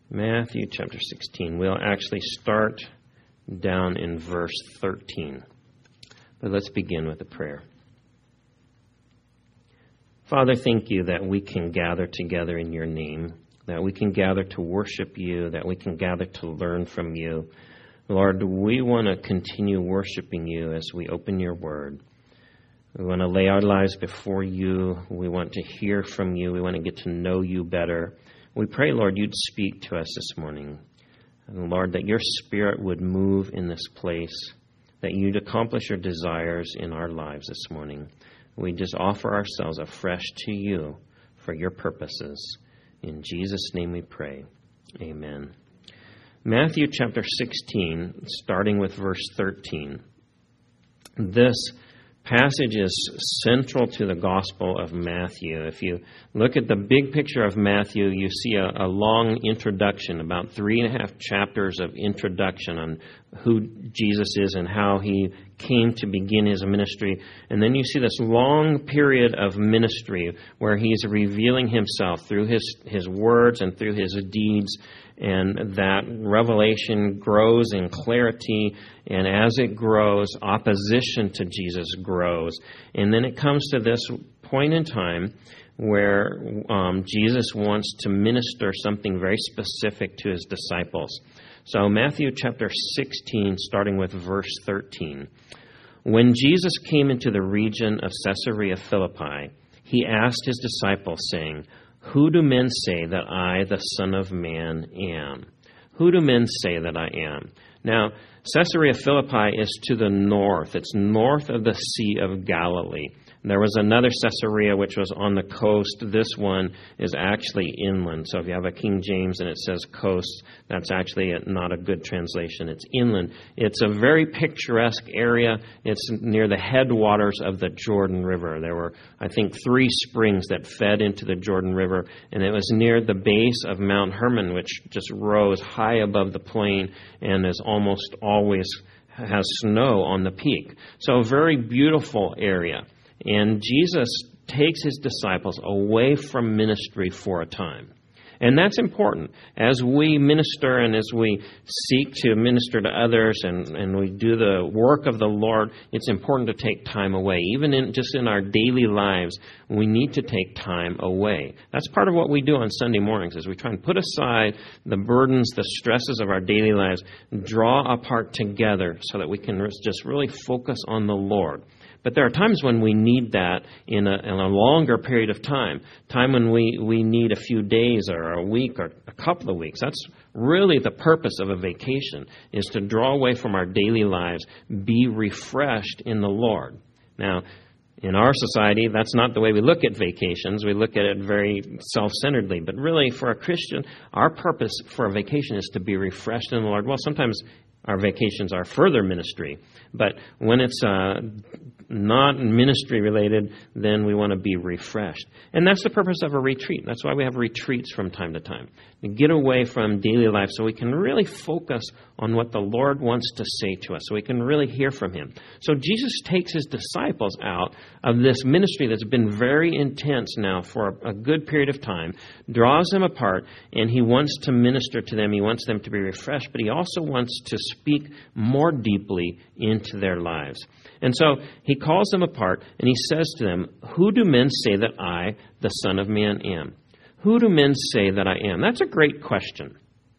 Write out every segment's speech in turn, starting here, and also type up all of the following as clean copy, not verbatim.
Matthew chapter 16. We'll actually start down in verse 13. But let's begin with a prayer. Father, thank you that we can gather together in your name, that we can gather to worship you, that we can gather to learn from you. Lord, we want to continue worshiping you as we open your word. We want to lay our lives before you. We want to hear from you. We want to get to know you better. We pray, Lord, you'd speak to us this morning. And Lord, that your Spirit would move in this place, that you'd accomplish your desires in our lives this morning. We just offer ourselves afresh to you for your purposes. In Jesus' name we pray. Amen. Matthew chapter 16, starting with verse 13. This passage is central to the Gospel of Matthew. If you look at the big picture of Matthew, you see a long introduction, about 3.5 chapters of introduction on who Jesus is and how he came to begin his ministry. And then you see this long period of ministry where he's revealing himself through his words and through his deeds. And that revelation grows in clarity, and as it grows, opposition to Jesus grows. And then it comes to this point in time where Jesus wants to minister something very specific to his disciples. So Matthew chapter 16, starting with verse 13. When Jesus came into the region of Caesarea Philippi, he asked his disciples, saying, "Who do men say that I, the Son of Man, am?" Who do men say that I am? Now, Caesarea Philippi is to the north. It's north of the Sea of Galilee. There was another Caesarea which was on the coast. This one is actually inland. So if you have a King James and it says coast, that's actually not a good translation. It's inland. It's a very picturesque area. It's near the headwaters of the Jordan River. There were, I think, 3 springs that fed into the Jordan River, and it was near the base of Mount Hermon, which just rose high above the plain and is almost always has snow on the peak. So a very beautiful area. And Jesus takes his disciples away from ministry for a time. And that's important. As we minister and as we seek to minister to others and we do the work of the Lord, it's important to take time away. Even in our daily lives, we need to take time away. That's part of what we do on Sunday mornings, is we try and put aside the burdens, the stresses of our daily lives, draw apart together so that we can just really focus on the Lord. But there are times when we need that in a longer period of time when we need a few days or a week or a couple of weeks. That's really the purpose of a vacation, is to draw away from our daily lives, be refreshed in the Lord. Now, in our society, that's not the way we look at vacations. We look at it very self-centeredly. But really, for a Christian, our purpose for a vacation is to be refreshed in the Lord. Well, sometimes our vacations are further ministry. But when it's not ministry related, then we want to be refreshed. And that's the purpose of a retreat. That's why we have retreats from time to time. To get away from daily life so we can really focus on what the Lord wants to say to us, so we can really hear from him. So Jesus takes his disciples out of this ministry that's been very intense now for a good period of time, draws them apart, and he wants to minister to them. He wants them to be refreshed, but he also wants to speak more deeply into their lives. And so he calls them apart and he says to them, "Who do men say that I, the Son of Man, am?" Who do men say that I am? That's a great question.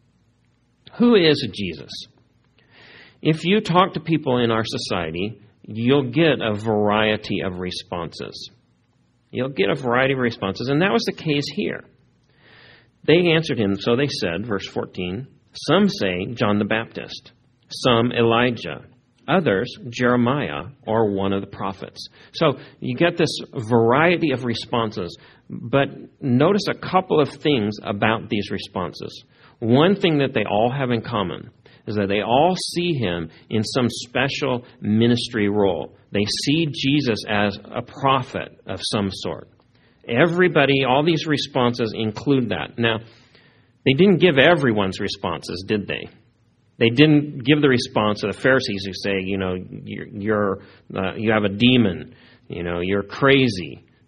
Who is Jesus? If you talk to people in our society, you'll get a variety of responses. You'll get a variety of responses, and that was the case here. They answered him, so they said, verse 14, "Some say John the Baptist, some Elijah, others Jeremiah or one of the prophets." So you get this variety of responses, but notice a couple of things about these responses. One thing that they all have in common is that they all see him in some special ministry role. They see Jesus as a prophet of some sort. Everybody, all these responses include that. Now, they didn't give everyone's responses, did they? They didn't give the response of the Pharisees who say, you have a demon, you're crazy.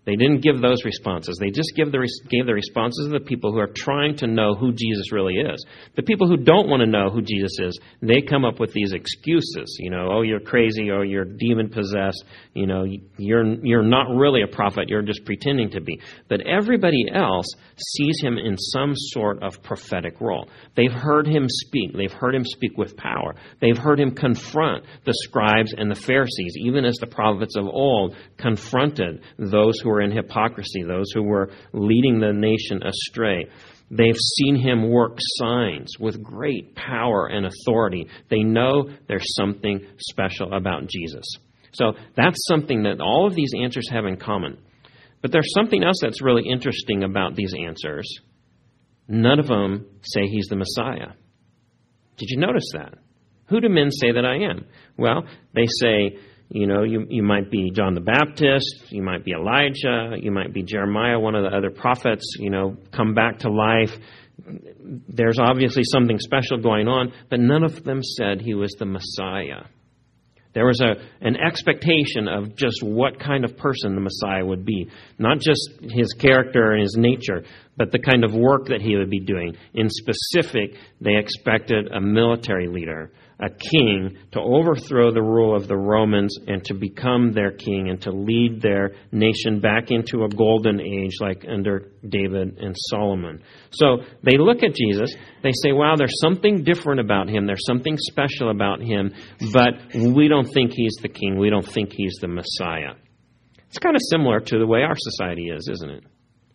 They didn't give those responses. They just gave the responses of the people who are trying to know who Jesus really is. The people who don't want to know who Jesus is, they come up with these excuses. Oh, you're crazy, or you're demon-possessed. You're not really a prophet. You're just pretending to be. But everybody else sees him in some sort of prophetic role. They've heard him speak. They've heard him speak with power. They've heard him confront the scribes and the Pharisees, even as the prophets of old confronted those who were in hypocrisy, those who were leading the nation astray. They've seen him work signs with great power and authority. They know there's something special about Jesus. So that's something that all of these answers have in common. But there's something else that's really interesting about these answers. None of them say he's the Messiah. Did you notice that? Who do men say that I am? Well, they say, you might be John the Baptist, you might be Elijah, you might be Jeremiah, one of the other prophets, come back to life. There's obviously something special going on, but none of them said he was the Messiah. There was an expectation of just what kind of person the Messiah would be. Not just his character and his nature, but the kind of work that he would be doing. In specific, they expected a military leader, a king, to overthrow the rule of the Romans and to become their king and to lead their nation back into a golden age like under David and Solomon. So they look at Jesus, they say, wow, there's something different about him, there's something special about him, but we don't think he's the king, we don't think he's the Messiah. It's kind of similar to the way our society is, isn't it?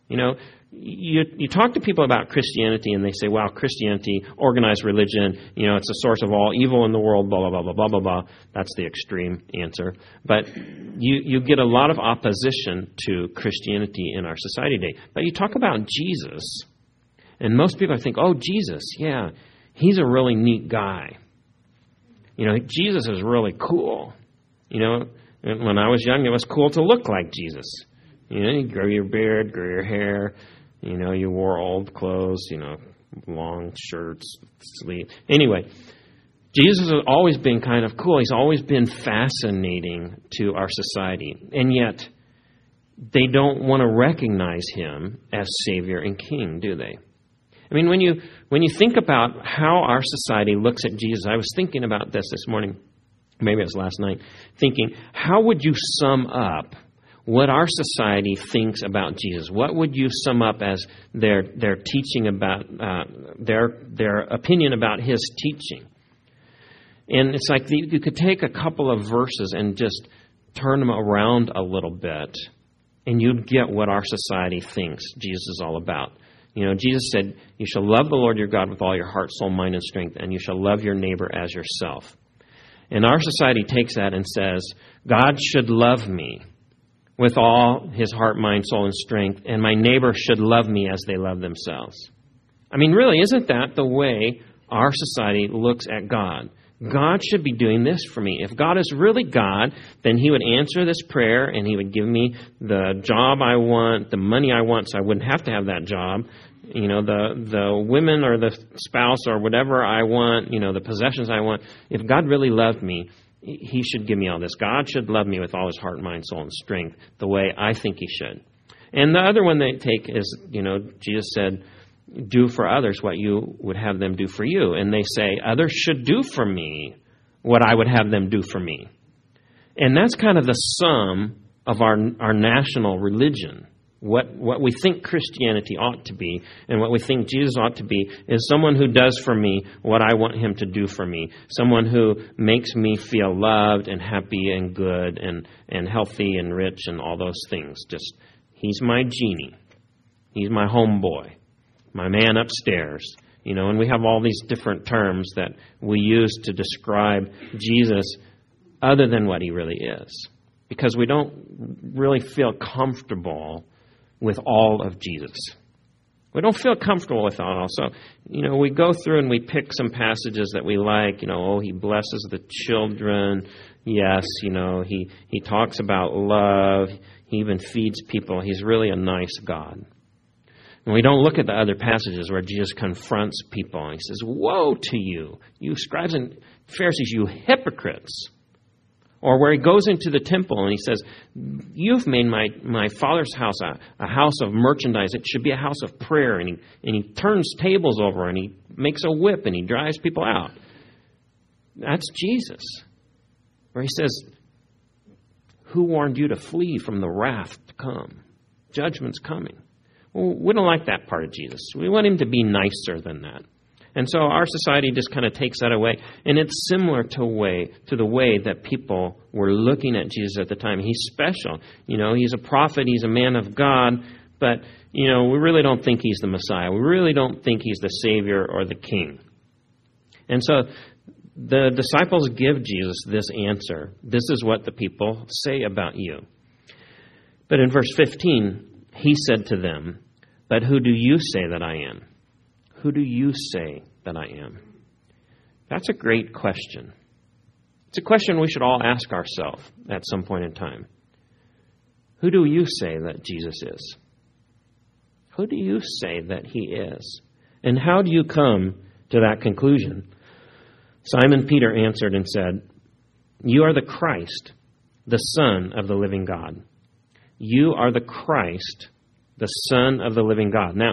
You talk to people about Christianity and they say, wow, Christianity, organized religion, it's a source of all evil in the world, blah, blah, blah, blah, blah, blah, blah. That's the extreme answer. But you get a lot of opposition to Christianity in our society today. But you talk about Jesus, and most people think, oh, Jesus, yeah, he's a really neat guy. Jesus is really cool. When I was young, it was cool to look like Jesus. You grow your beard, grow your hair. You wore old clothes, long shirts, sleeves. Anyway, Jesus has always been kind of cool. He's always been fascinating to our society. And yet, they don't want to recognize him as Savior and King, do they? I mean, when you think about how our society looks at Jesus, I was thinking about this morning, maybe it was last night, thinking, how would you sum up what our society thinks about Jesus? What would you sum up as their teaching about, their opinion about his teaching? And it's like you could take a couple of verses and just turn them around a little bit, and you'd get what our society thinks Jesus is all about. Jesus said, you shall love the Lord your God with all your heart, soul, mind, and strength, and you shall love your neighbor as yourself. And our society takes that and says, God should love me with all his heart, mind, soul, and strength, and my neighbor should love me as they love themselves. I mean, really, isn't that the way our society looks at God? God should be doing this for me. If God is really God, then he would answer this prayer, and he would give me the job I want, the money I want, so I wouldn't have to have that job. The women or the spouse or whatever I want, the possessions I want. If God really loved me, he should give me all this. God should love me with all his heart, mind, soul, and strength the way I think he should. And the other one they take is, Jesus said, do for others what you would have them do for you. And they say, others should do for me what I would have them do for me. And that's kind of the sum of our national religion. What we think Christianity ought to be and what we think Jesus ought to be is someone who does for me what I want him to do for me. Someone who makes me feel loved and happy and good and healthy and rich and all those things. Just, he's my genie. He's my homeboy. My man upstairs. And we have all these different terms that we use to describe Jesus other than what he really is. Because we don't really feel comfortable with all of Jesus. We don't feel comfortable with it all. So, we go through and we pick some passages that we like. He blesses the children. Yes, he talks about love. He even feeds people. He's really a nice God. And we don't look at the other passages where Jesus confronts people. And he says, woe to you, you scribes and Pharisees, you hypocrites. Or where he goes into the temple and he says, you've made my Father's house a house of merchandise. It should be a house of prayer. And he turns tables over and he makes a whip and he drives people out. That's Jesus. Where he says, who warned you to flee from the wrath to come? Judgment's coming. Well, we don't like that part of Jesus. We want him to be nicer than that. And so our society just kind of takes that away. And it's similar to the way that people were looking at Jesus at the time. He's special. He's a prophet. He's a man of God. But, we really don't think he's the Messiah. We really don't think he's the Savior or the King. And so the disciples give Jesus this answer. This is what the people say about you. But in verse 15, he said to them, but who do you say that I am? Who do you say that I am? That's a great question. It's a question we should all ask ourselves at some point in time. Who do you say that Jesus is? Who do you say that he is? And how do you come to that conclusion? Simon Peter answered and said, you are the Christ, the Son of the living God. You are the Christ, the Son of the living God. Now,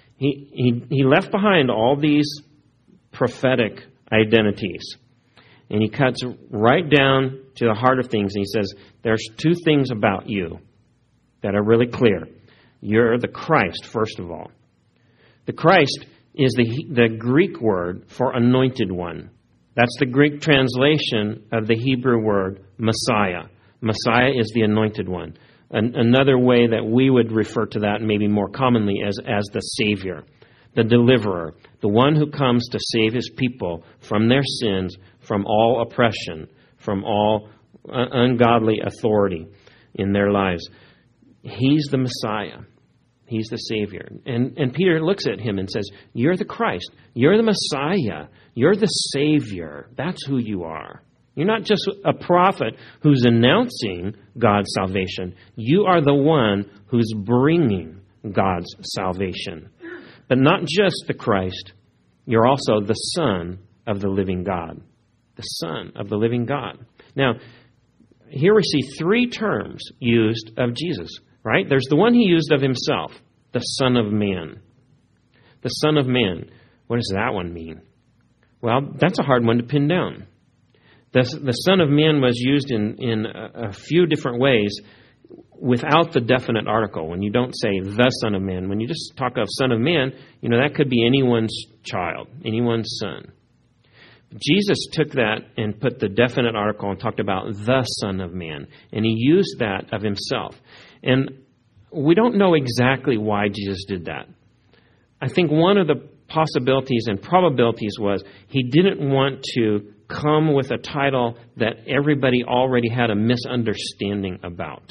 He left behind all these prophetic identities. And he cuts right down to the heart of things. And he says, there's two things about you that are really clear. You're the Christ, first of all. The Christ is the Greek word for anointed one. That's the Greek translation of the Hebrew word Messiah. Messiah is the anointed one. Another way that we would refer to that maybe more commonly as the Savior, the deliverer, the one who comes to save his people from their sins, from all oppression, from all ungodly authority in their lives. He's the Messiah. He's the Savior. And Peter looks at him and says, you're the Christ. You're the Messiah. You're the Savior. That's who you are. You're not just a prophet who's announcing God's salvation. You are the one who's bringing God's salvation. But not just the Christ, you're also the Son of the living God. The Son of the living God. Now, here we see three terms used of Jesus, right? There's the one he used of himself, the Son of Man. The Son of Man. What does that one mean? Well, that's a hard one to pin down. The Son of Man was used in a few different ways without the definite article. When you don't say the Son of Man, when you just talk of Son of Man, that could be anyone's child, anyone's son. Jesus took that and put the definite article and talked about the Son of Man. And he used that of himself. And we don't know exactly why Jesus did that. I think one of the possibilities and probabilities was he didn't want to come with a title that everybody already had a misunderstanding about.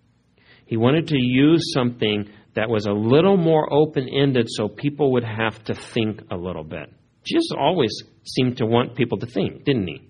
He wanted to use something that was a little more open-ended so people would have to think a little bit. Jesus always seemed to want people to think, didn't he?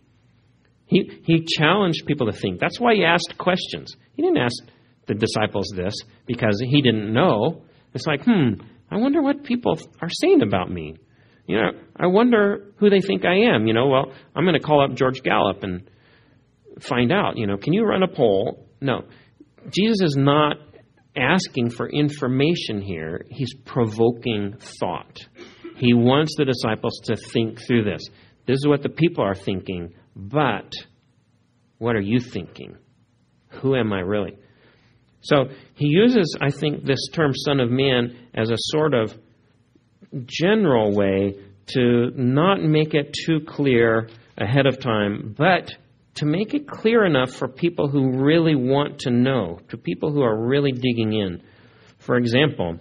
He challenged people to think. That's why he asked questions. He didn't ask the disciples this because he didn't know. It's like, I wonder what people are saying about me. I wonder who they think I am. Well, I'm going to call up George Gallup and find out. Can you run a poll? No. Jesus is not asking for information here. He's provoking thought. He wants the disciples to think through this. This is what the people are thinking, but what are you thinking? Who am I really? So he uses, I think, this term Son of Man as a sort of general way to not make it too clear ahead of time, but to make it clear enough for people who really want to know, to people who are really digging in. For example,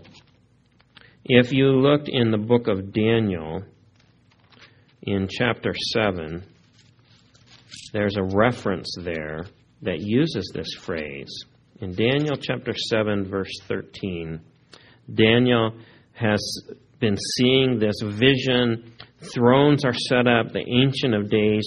if you looked in the book of Daniel, in chapter 7, there's a reference there that uses this phrase. In Daniel chapter 7, verse 13, Daniel has been seeing this vision. Thrones are set up. The Ancient of Days,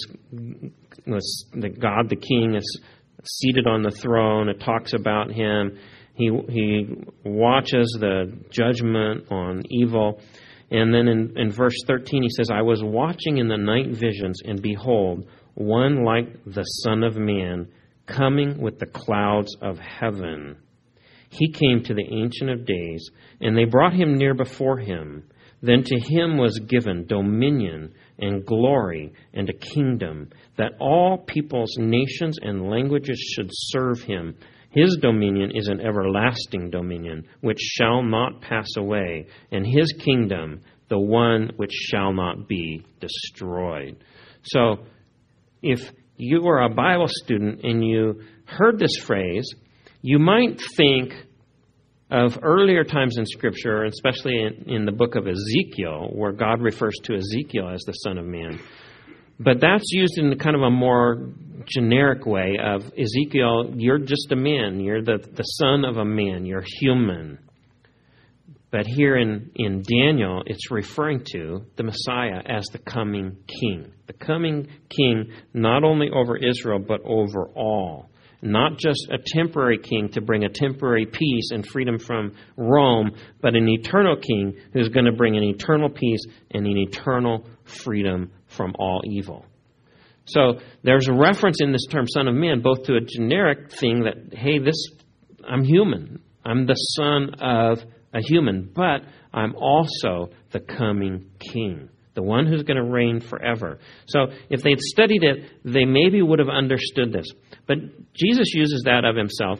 the God, the King, is seated on the throne. It talks about him. He watches the judgment on evil. And then in verse 13, he says, I was watching in the night visions, and behold, one like the Son of Man coming with the clouds of heaven. He came to the Ancient of Days, and they brought him near before him. Then to him was given dominion and glory and a kingdom, that all peoples, nations, and languages should serve him. His dominion is an everlasting dominion, which shall not pass away, and his kingdom, the one which shall not be destroyed. So, if you were a Bible student and you heard this phrase, you might think of earlier times in Scripture, especially in the book of Ezekiel, where God refers to Ezekiel as the Son of Man. But that's used in kind of a more generic way of, Ezekiel, you're just a man. You're the son of a man. You're human. But here in Daniel, it's referring to the Messiah as the coming king. The coming king not only over Israel, but over all. Not just a temporary king to bring a temporary peace and freedom from Rome, but an eternal king who's going to bring an eternal peace and an eternal freedom from all evil. So there's a reference in this term, Son of Man, both to a generic thing that, hey, I'm human. I'm the son of a human, but I'm also the coming king, the one who's going to reign forever. So if they'd studied it, they maybe would have understood this. But Jesus uses that of himself.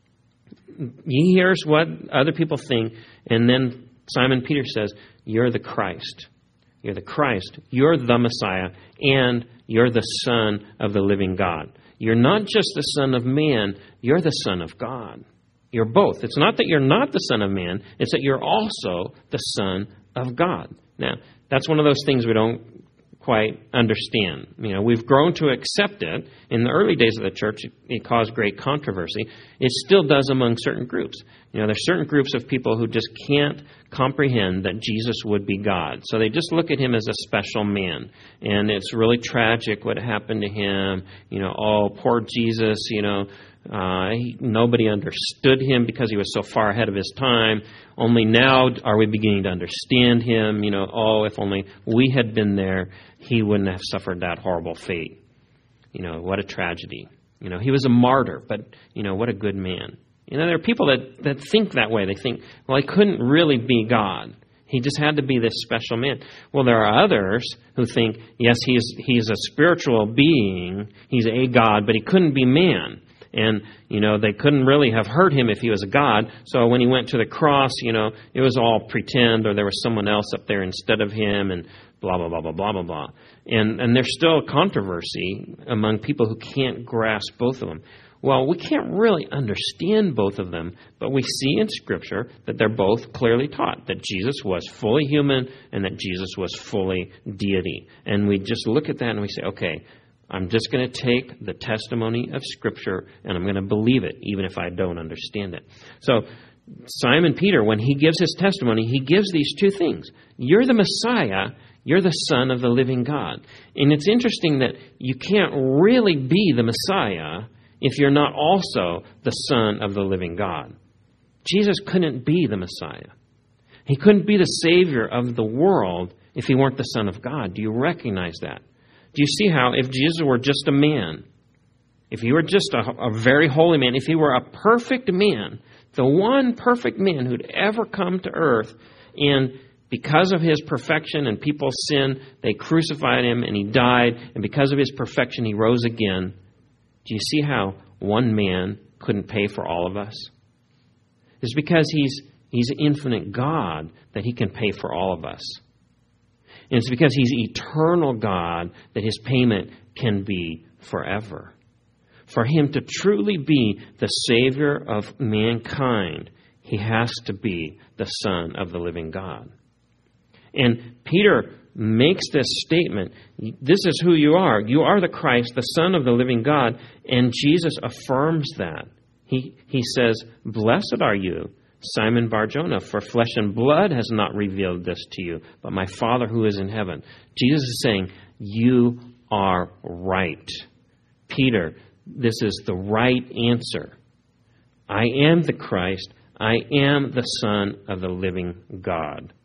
He hears what other people think, and then Simon Peter says, you're the Christ. You're the Christ. You're the Messiah, and you're the Son of the living God. You're not just the Son of Man, you're the Son of God. You're both. It's not that you're not the Son of Man, it's that you're also the Son of God. Now, that's one of those things we don't quite understand. We've grown to accept it. In the early days of the church, it caused great controversy. It still does among certain groups. There's certain groups of people who just can't comprehend that Jesus would be God. So they just look at him as a special man. And it's really tragic what happened to him. Oh, poor Jesus, nobody understood him because he was so far ahead of his time. Only now are we beginning to understand him. If only we had been there, he wouldn't have suffered that horrible fate. What a tragedy. He was a martyr, but, what a good man. There are people that think that way. They think, well, he couldn't really be God. He just had to be this special man. Well, there are others who think, yes, he's a spiritual being. He's a God, but he couldn't be man. And, they couldn't really have hurt him if he was a God. So when he went to the cross, it was all pretend, or there was someone else up there instead of him, and blah, blah, blah, blah, blah, blah, blah. And there's still controversy among people who can't grasp both of them. Well, we can't really understand both of them, but we see in Scripture that they're both clearly taught that Jesus was fully human and that Jesus was fully deity. And we just look at that and we say, okay, I'm just going to take the testimony of Scripture and I'm going to believe it, even if I don't understand it. So Simon Peter, when he gives his testimony, he gives these two things. You're the Messiah. You're the Son of the living God. And it's interesting that you can't really be the Messiah if you're not also the Son of the living God. Jesus couldn't be the Messiah. He couldn't be the Savior of the world if he weren't the Son of God. Do you recognize that? Do you see how if Jesus were just a man, if he were just a very holy man, if he were a perfect man, the one perfect man who'd ever come to earth, and because of his perfection and people's sin, they crucified him and he died, and because of his perfection, he rose again. Do you see how one man couldn't pay for all of us? It's because he's infinite God that he can pay for all of us. And it's because he's eternal God that his payment can be forever. For him to truly be the Savior of mankind, he has to be the Son of the living God. And Peter makes this statement, this is who you are. You are the Christ, the Son of the living God. And Jesus affirms that. He says, blessed are you, Simon Bar-Jonah, for flesh and blood has not revealed this to you, but my Father who is in heaven. Jesus is saying, you are right. Peter, this is the right answer. I am the Christ. I am the Son of the living God.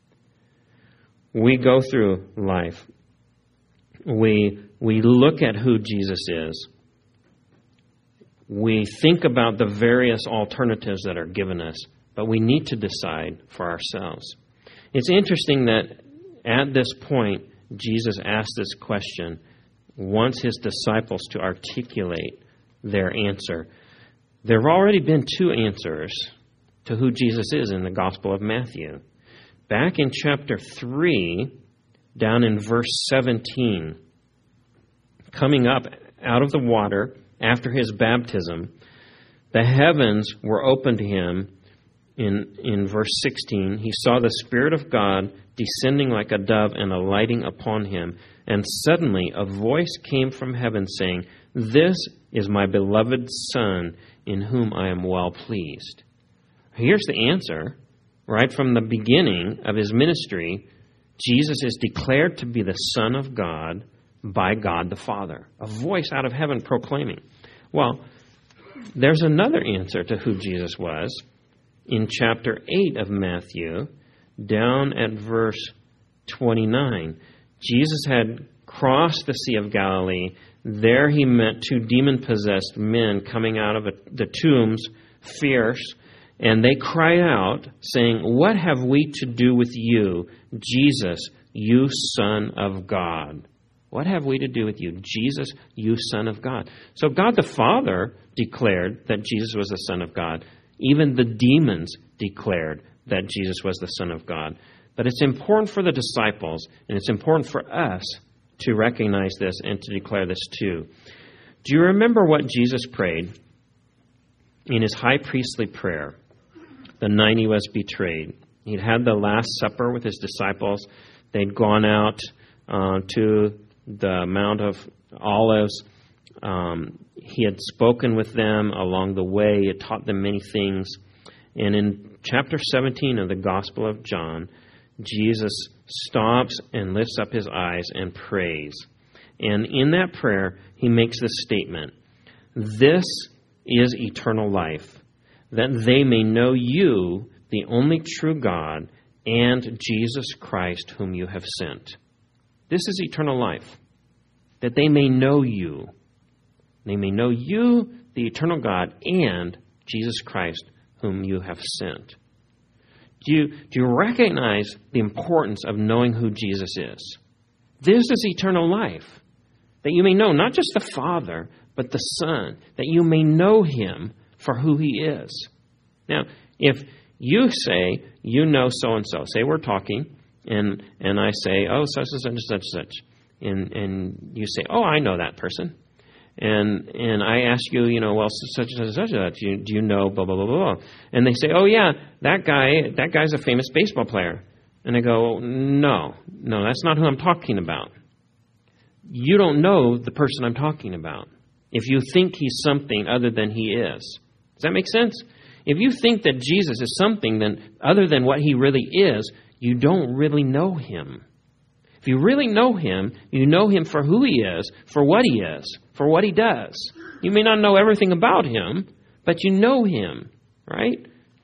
We go through life. We look at who Jesus is, We think about the various alternatives that are given us, but we need to decide for ourselves. It's interesting that at this point, Jesus asked this question, wants his disciples to articulate their answer. There have already been two answers to who Jesus is in the Gospel of Matthew. Back in chapter 3, down in verse 17, coming up out of the water after his baptism, the heavens were opened to him. In verse 16, he saw the Spirit of God descending like a dove and alighting upon him. And suddenly a voice came from heaven saying, "This is my beloved Son, in whom I am well pleased." Here's the answer. Right from the beginning of his ministry, Jesus is declared to be the Son of God by God the Father. A voice out of heaven proclaiming. Well, there's another answer to who Jesus was. In chapter 8 of Matthew, down at verse 29, Jesus had crossed the Sea of Galilee. There he met two demon-possessed men coming out of the tombs, fierce, and they cried out, saying, "What have we to do with you, Jesus, you Son of God?" What have we to do with you, Jesus, you Son of God? So God the Father declared that Jesus was the Son of God. Even the demons declared that Jesus was the Son of God. But it's important for the disciples, and it's important for us to recognize this and to declare this too. Do you remember what Jesus prayed in his high priestly prayer the night he was betrayed? He'd had the Last Supper with his disciples. They'd gone out to the Mount of Olives. He had spoken with them along the way. He had taught them many things. And in chapter 17 of the Gospel of John, Jesus stops and lifts up his eyes and prays. And in that prayer, he makes this statement, "This is eternal life, that they may know you, the only true God, and Jesus Christ, whom you have sent." This is eternal life, that they may know you. They may know you, the eternal God, and Jesus Christ, whom you have sent. Do you recognize the importance of knowing who Jesus is? This is eternal life, that you may know not just the Father, but the Son, that you may know him for who he is. Now, if you say you know so-and-so, say we're talking, and I say, "Oh, such and such and such and such," and you say, "Oh, I know that person." And I ask you, well, such and such and such, do you know blah, blah, blah, blah, blah? And they say, "Oh, yeah, that guy's a famous baseball player." And I go, no, that's not who I'm talking about. You don't know the person I'm talking about if you think he's something other than he is. Does that make sense? If you think that Jesus is something other than what he really is, you don't really know him. If you really know him, you know him for who he is, for what he is, for what he does. You may not know everything about him, but you know him, right?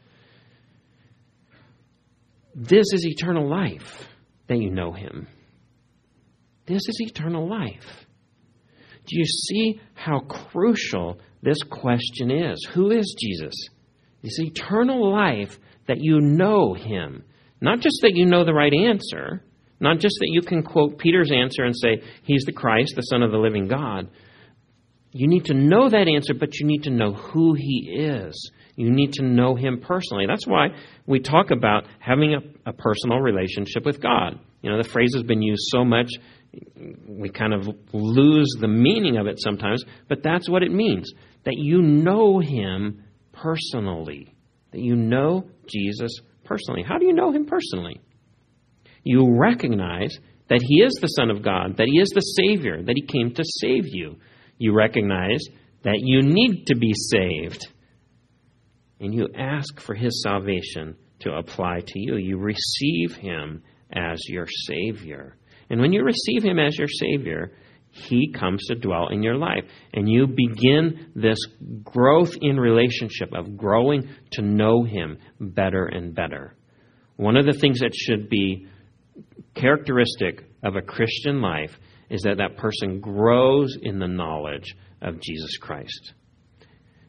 This is eternal life, that you know him. This is eternal life. Do you see how crucial this question is? Who is Jesus? It's eternal life that you know him. Not just that you know the right answer, not just that you can quote Peter's answer and say, "He's the Christ, the Son of the living God." You need to know that answer, but you need to know who he is. You need to know him personally. That's why we talk about having a personal relationship with God. The phrase has been used so much, we kind of lose the meaning of it sometimes, but that's what it means, that you know him personally, that you know Jesus personally. How do you know him personally? You recognize that he is the Son of God, that he is the Savior, that he came to save you. You recognize that you need to be saved. And you ask for his salvation to apply to you. You receive him as your Savior. And when you receive him as your Savior, he comes to dwell in your life. And you begin this growth in relationship of growing to know him better and better. One of the things that should be characteristic of a Christian life is that person grows in the knowledge of Jesus Christ.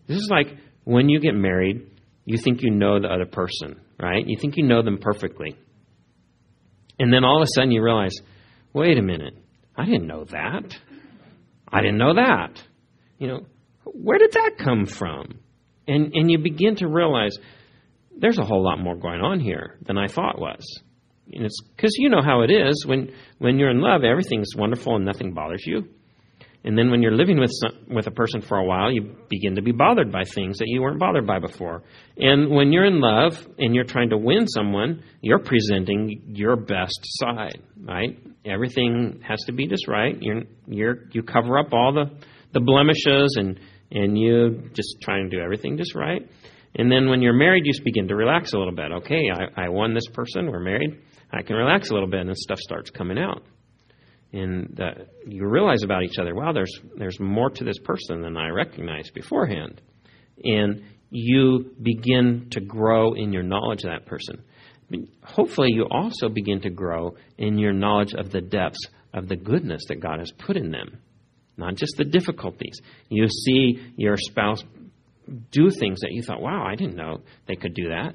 This is like when you get married, you think you know the other person, right? You think you know them perfectly. And then all of a sudden you realize, wait a minute, I didn't know that. I didn't know that. Where did that come from? And you begin to realize there's a whole lot more going on here than I thought was. And it's because you know how it is. When you're in love, everything's wonderful and nothing bothers you. And then when you're living with a person for a while, you begin to be bothered by things that you weren't bothered by before. And when you're in love and you're trying to win someone, you're presenting your best side, right? Everything has to be just right. You cover up all the blemishes and you just try and do everything just right. And then when you're married, you just begin to relax a little bit. Okay, I won this person. We're married. I can relax a little bit, and stuff starts coming out. And you realize about each other, wow, there's more to this person than I recognized beforehand. And you begin to grow in your knowledge of that person. Hopefully, you also begin to grow in your knowledge of the depths of the goodness that God has put in them, not just the difficulties. You see your spouse do things that you thought, wow, I didn't know they could do that.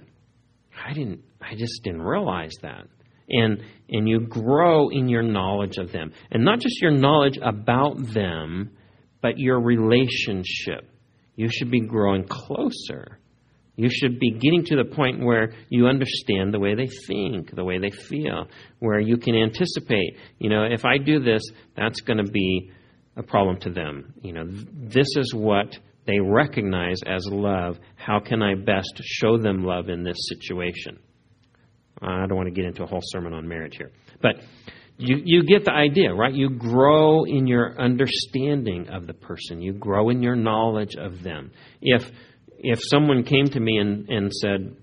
I just didn't realize that. And you grow in your knowledge of them. And not just your knowledge about them, but your relationship. You should be growing closer. You should be getting to the point where you understand the way they think, the way they feel, where you can anticipate, if I do this, that's going to be a problem to them. This is what they recognize as love. How can I best show them love in this situation? I don't want to get into a whole sermon on marriage here. But you get the idea, right? You grow in your understanding of the person. You grow in your knowledge of them. If someone came to me and said,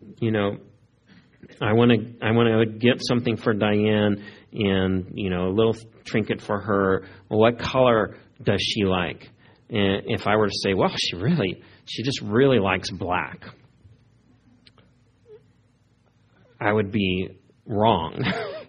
I want to get something for Diane and, a little trinket for her, what color does she like? And if I were to say, well, she just really likes black, I would be wrong.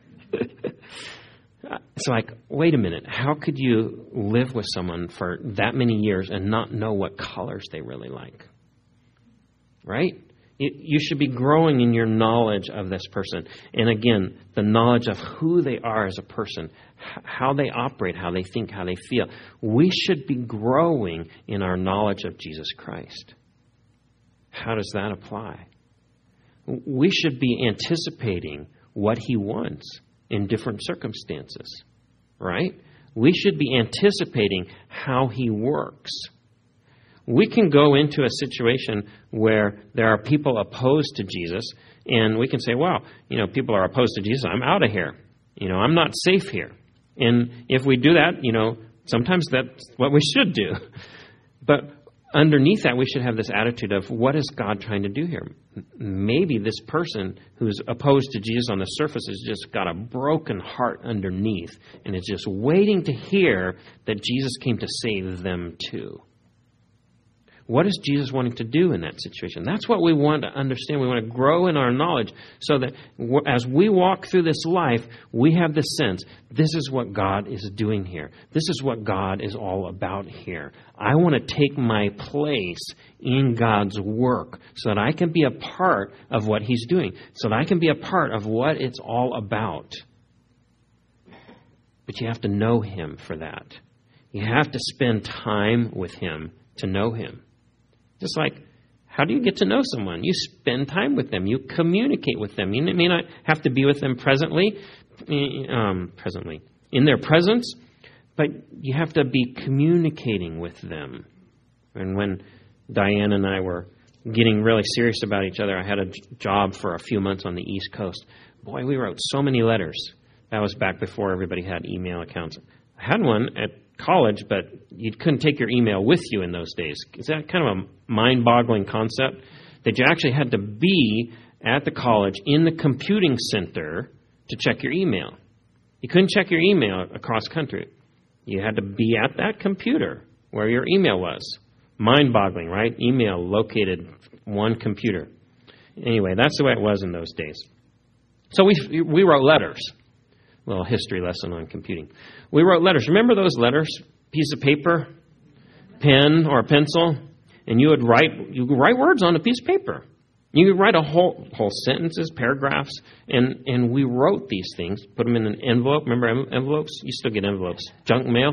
It's like, wait a minute, how could you live with someone for that many years and not know what colors they really like? Right? You should be growing in your knowledge of this person. And again, the knowledge of who they are as a person, how they operate, how they think, how they feel. We should be growing in our knowledge of Jesus Christ. How does that apply? We should be anticipating what he wants in different circumstances, right? We should be anticipating how he works. We can go into a situation where there are people opposed to Jesus, and we can say, well, people are opposed to Jesus. I'm out of here. I'm not safe here. And if we do that, sometimes that's what we should do. But underneath that, we should have this attitude of, what is God trying to do here? Maybe this person who's opposed to Jesus on the surface has just got a broken heart underneath and is just waiting to hear that Jesus came to save them too. What is Jesus wanting to do in that situation? That's what we want to understand. We want to grow in our knowledge so that as we walk through this life, we have the sense, this is what God is doing here. This is what God is all about here. I want to take my place in God's work so that I can be a part of what he's doing, so that I can be a part of what it's all about. But you have to know him for that. You have to spend time with him to know him. Just like, how do you get to know someone? You spend time with them. You communicate with them. You may not have to be with them presently, in their presence, but you have to be communicating with them. And when Diane and I were getting really serious about each other, I had a job for a few months on the East Coast. Boy, we wrote so many letters. That was back before everybody had email accounts. I had one at college, but you couldn't take your email with you in those days. Is that kind of a mind-boggling concept? That you actually had to be at the college in the computing center to check your email. You couldn't check your email across country. You had to be at that computer where your email was. Mind-boggling, right? Email located one computer. Anyway, that's the way it was in those days. So we wrote letters. A little history lesson on computing. We wrote letters. Remember those letters? Piece of paper, pen, or a pencil? And you could write words on a piece of paper. You could write whole sentences, paragraphs, and we wrote these things, put them in an envelope. Remember envelopes? You still get envelopes. Junk mail.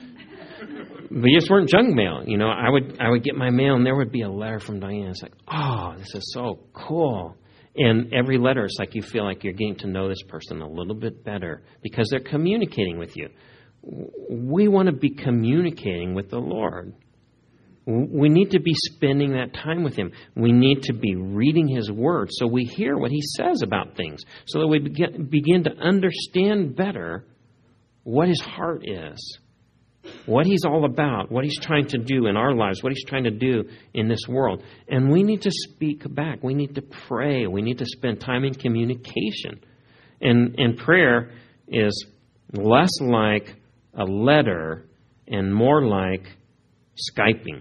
But you just weren't junk mail. I would get my mail, and there would be a letter from Diane. It's like, oh, this is so cool. And every letter, it's like you feel like you're getting to know this person a little bit better because they're communicating with you. We want to be communicating with the Lord. We need to be spending that time with Him. We need to be reading His Word so we hear what He says about things, so that we begin to understand better what His heart is, what He's all about, what He's trying to do in our lives, what He's trying to do in this world. And we need to speak back. We need to pray. We need to spend time in communication. And prayer is less like a letter and more like Skyping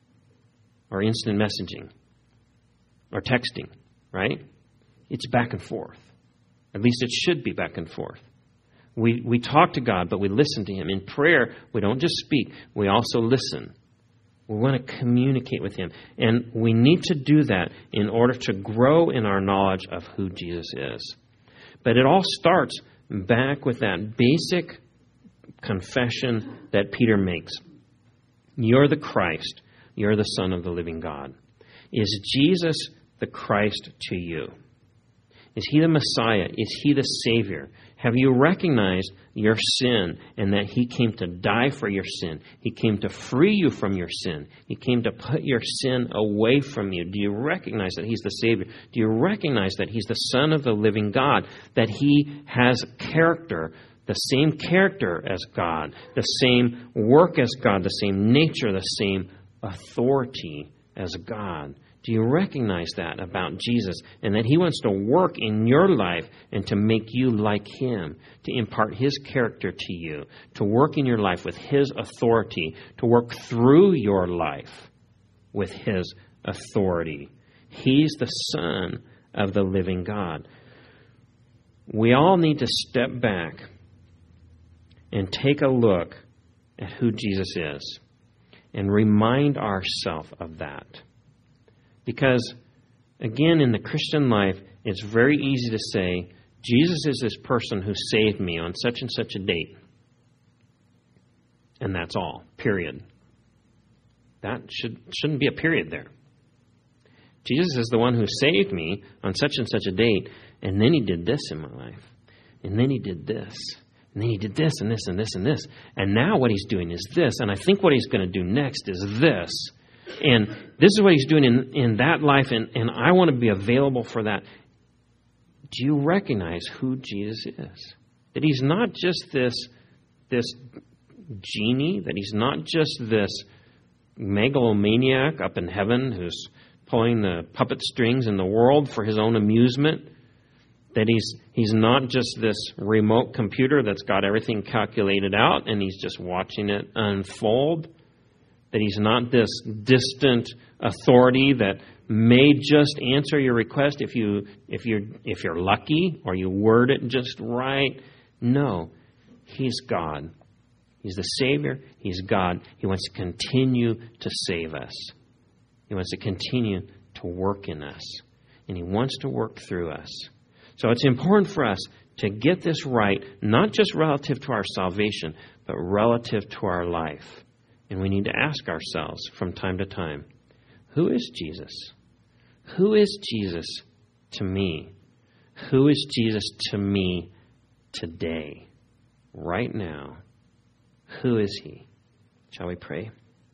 or instant messaging or texting, right? It's back and forth. At least it should be back and forth. We talk to God, but we listen to Him. In prayer, we don't just speak, we also listen. We want to communicate with Him. And we need to do that in order to grow in our knowledge of who Jesus is. But it all starts back with that basic confession that Peter makes. You're the Christ. You're the Son of the living God. Is Jesus the Christ to you? Is He the Messiah? Is He the Savior? Have you recognized your sin and that He came to die for your sin? He came to free you from your sin. He came to put your sin away from you. Do you recognize that He's the Savior? Do you recognize that He's the Son of the living God? That He has character, the same character as God, the same work as God, the same nature, the same authority as God? Do you recognize that about Jesus and that He wants to work in your life and to make you like Him, to impart His character to you, to work in your life with His authority, to work through your life with His authority? He's the Son of the living God. We all need to step back and take a look at who Jesus is and remind ourselves of that. Because, again, in the Christian life, it's very easy to say, Jesus is this person who saved me on such and such a date. And that's all, period. That shouldn't be a period there. Jesus is the one who saved me on such and such a date, and then He did this in my life. And then He did this. And then He did this and this and this and this. And now what He's doing is this. And I think what He's going to do next is this. And this is what He's doing in that life, and I want to be available for that. Do you recognize who Jesus is? That He's not just this genie, that He's not just this megalomaniac up in heaven who's pulling the puppet strings in the world for His own amusement, that He's not just this remote computer that's got everything calculated out and He's just watching it unfold, that He's not this distant authority that may just answer your request if you're lucky or you word it just right. No, He's God. He's the Savior. He's God. He wants to continue to save us. He wants to continue to work in us. And He wants to work through us. So it's important for us to get this right, not just relative to our salvation, but relative to our life. And we need to ask ourselves from time to time, who is Jesus? Who is Jesus to me? Who is Jesus to me today, right now? Who is He? Shall we pray?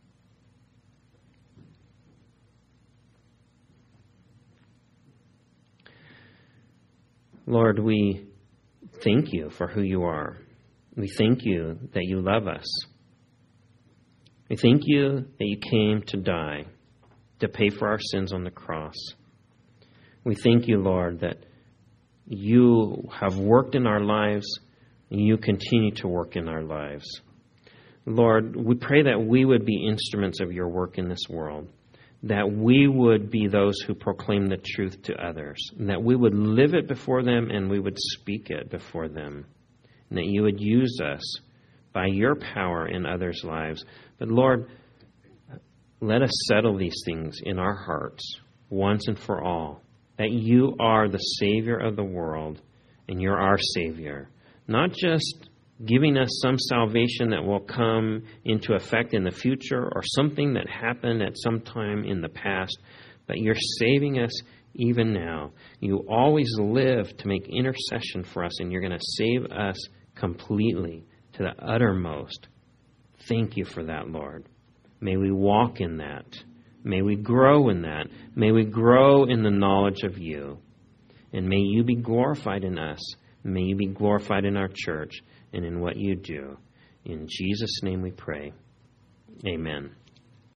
Lord, we thank You for who You are. We thank You that You love us. We thank You that You came to die, to pay for our sins on the cross. We thank You, Lord, that You have worked in our lives and You continue to work in our lives. Lord, we pray that we would be instruments of Your work in this world, that we would be those who proclaim the truth to others, and that we would live it before them and we would speak it before them, and that You would use us by Your power in others' lives. But Lord, let us settle these things in our hearts once and for all, that you are the Savior of the world and you're our Savior, not just giving us some salvation that will come into effect in the future or something that happened at some time in the past, but you're saving us even now. You always live to make intercession for us, and you're going to save us completely to the uttermost. Thank you for that, Lord. May we walk in that. May we grow in that. May we grow in the knowledge of you. And may you be glorified in us. May you be glorified in our church and in what you do. In Jesus' name we pray. Amen.